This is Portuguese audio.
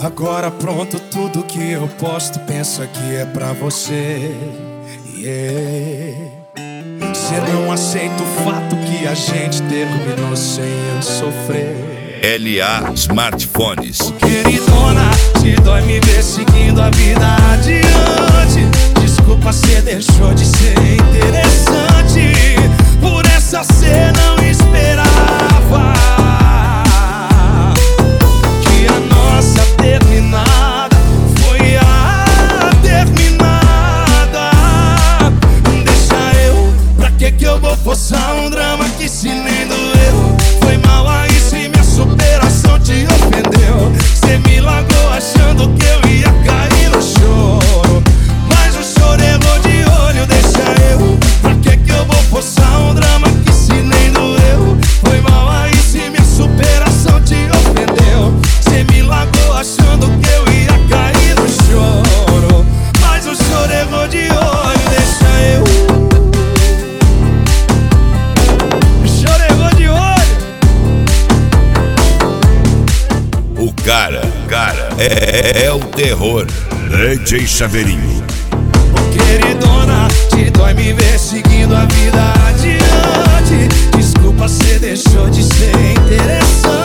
Agora pronto, tudo que eu posto pensa que é pra você. Cê não aceita o fato que a gente terminou sem eu sofrer. LA Smartphones. Queridona, te dói me ver seguindo a vida adiante. Desculpa, cê deixou de ser interessante. Por essa cê não esperava que a nossa terminada foi a terminada. Deixa eu, pra que eu vou forçar um drama que se nem doeu? Foi mal aí se minha superação te ofendeu. Cê me largou achando que eu ia cair no choro, mas o choro errou de olho. Deixa eu, pra que eu vou forçar um drama que se nem doeu? Foi mal aí se minha superação te ofendeu. Cê me largou achando que eu ia cair no choro, mas o choro errou de olho. Deixa eu, o choro errou de olho. O cara é o terror. DJ Chaveirinho. Queridona, te dói me ver seguindo a vida adiante. Desculpa, cê deixou de ser interessante.